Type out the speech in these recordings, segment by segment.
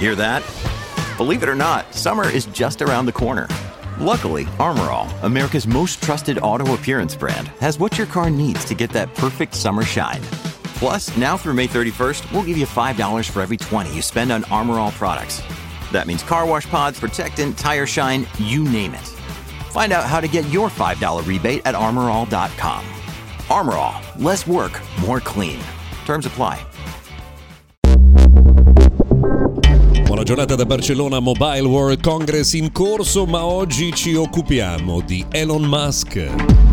Hear that? Believe it or not, summer is just around the corner. Luckily, Armor All, America's most trusted auto appearance brand, has what your car needs to get that perfect summer shine. Plus, now through May 31st, we'll give you $5 for every $20 you spend on Armor All products. That means car wash pods, protectant, tire shine, you name it. Find out how to get your $5 rebate at armorall.com. Armor All, less work, more clean. Terms apply. Buona giornata da Barcellona, Mobile World Congress in corso, ma oggi ci occupiamo di Elon Musk.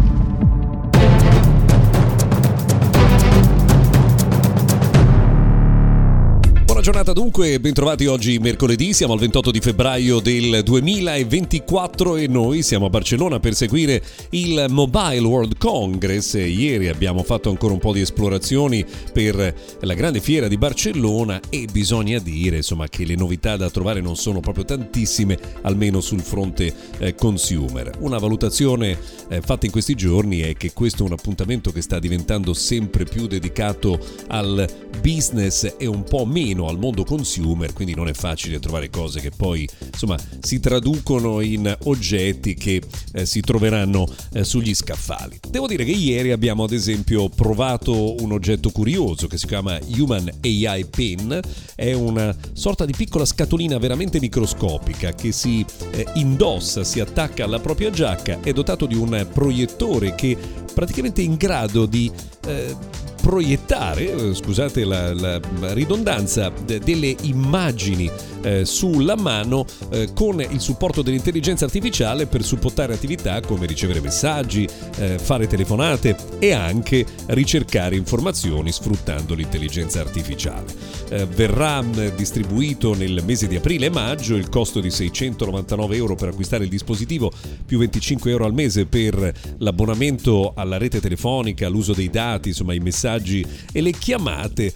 Buona giornata dunque, bentrovati oggi mercoledì, siamo al 28 di febbraio del 2024 e noi siamo a Barcellona per seguire il Mobile World Congress. Ieri abbiamo fatto ancora un po' di esplorazioni per la grande fiera di Barcellona e bisogna dire insomma che le novità da trovare non sono proprio tantissime, almeno sul fronte consumer. Una valutazione fatta in questi giorni è che questo è un appuntamento che sta diventando sempre più dedicato al business e un po' meno al mondo consumer, quindi non è facile trovare cose che poi insomma si traducono in oggetti che si troveranno sugli scaffali. Devo dire che ieri abbiamo ad esempio provato un oggetto curioso che si chiama Human AI Pen. È una sorta di piccola scatolina veramente microscopica che si indossa, si attacca alla propria giacca, è dotato di un proiettore che praticamente è in grado di proiettare, scusate la ridondanza, delle immagini sulla mano con il supporto dell'intelligenza artificiale per supportare attività come ricevere messaggi, fare telefonate e anche ricercare informazioni sfruttando l'intelligenza artificiale. Verrà distribuito nel mese di aprile e maggio, il costo di €699 per acquistare il dispositivo più €25 al mese per l'abbonamento alla rete telefonica, l'uso dei dati, insomma i messaggi e le chiamate.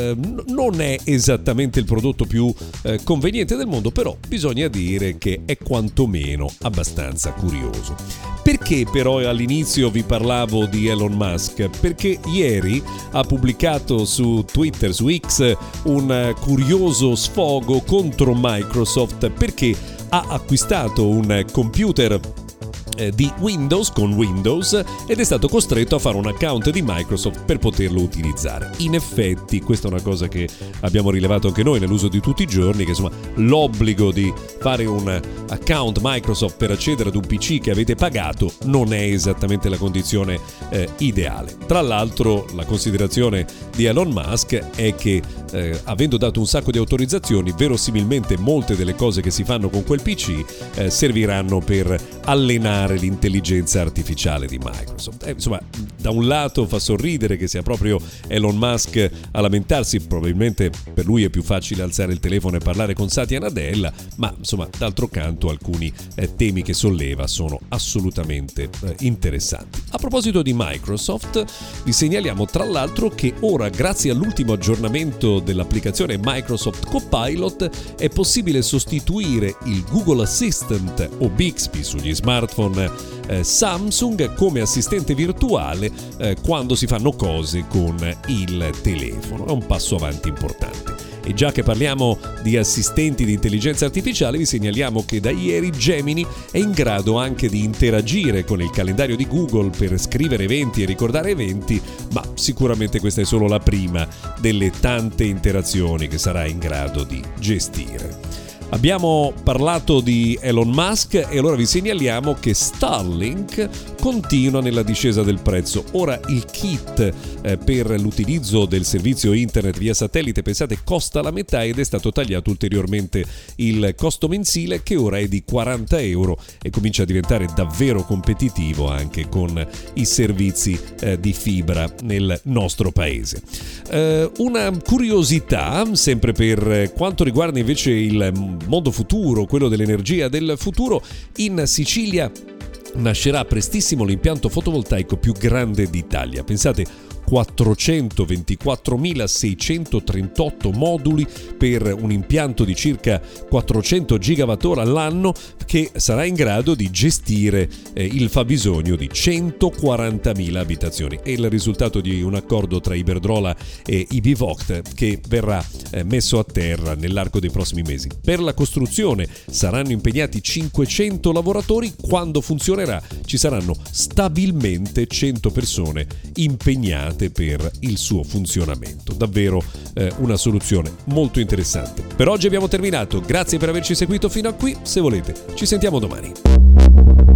Non è esattamente il prodotto più conveniente del mondo, però bisogna dire che è quantomeno abbastanza curioso. Perché però all'inizio vi parlavo di Elon Musk? Perché ieri ha pubblicato su Twitter, su X, un curioso sfogo contro Microsoft perché ha acquistato un computer di Windows con Windows ed è stato costretto a fare un account di Microsoft per poterlo utilizzare. In effetti questa è una cosa che abbiamo rilevato anche noi nell'uso di tutti i giorni, che insomma l'obbligo di fare un account Microsoft per accedere ad un PC che avete pagato non è esattamente la condizione ideale. Tra l'altro la considerazione di Elon Musk è che avendo dato un sacco di autorizzazioni, verosimilmente molte delle cose che si fanno con quel PC serviranno per allenare l'intelligenza artificiale di Microsoft. Insomma, da un lato fa sorridere che sia proprio Elon Musk a lamentarsi, probabilmente per lui è più facile alzare il telefono e parlare con Satya Nadella, ma insomma d'altro canto alcuni temi che solleva sono assolutamente interessanti. A proposito di Microsoft, vi segnaliamo tra l'altro che ora, grazie all'ultimo aggiornamento dell'applicazione Microsoft Copilot, è possibile sostituire il Google Assistant o Bixby sugli smartphone Samsung come assistente virtuale quando si fanno cose con il telefono. È un passo avanti importante. E già che parliamo di assistenti di intelligenza artificiale, vi segnaliamo che da ieri Gemini è in grado anche di interagire con il calendario di Google per scrivere eventi e ricordare eventi, ma sicuramente questa è solo la prima delle tante interazioni che sarà in grado di gestire. Abbiamo parlato di Elon Musk e allora vi segnaliamo che Starlink continua nella discesa del prezzo. Ora il kit per l'utilizzo del servizio internet via satellite, pensate, costa la metà ed è stato tagliato ulteriormente il costo mensile che ora è di €40 e comincia a diventare davvero competitivo anche con i servizi di fibra nel nostro paese. Una curiosità, sempre per quanto riguarda invece il mondo futuro, quello dell'energia del futuro, in Sicilia nascerà prestissimo l'impianto fotovoltaico più grande d'Italia. Pensate, 424.638 moduli per un impianto di circa 400 gigawattora all'anno che sarà in grado di gestire il fabbisogno di 140.000 abitazioni. È il risultato di un accordo tra Iberdrola e Ibivoct che verrà messo a terra nell'arco dei prossimi mesi. Per la costruzione saranno impegnati 500 lavoratori. Quando funzionerà ci saranno stabilmente 100 persone impegnate per il suo funzionamento. Davvero una soluzione molto interessante. Per oggi abbiamo terminato, grazie per averci seguito fino a qui. Se volete ci sentiamo domani.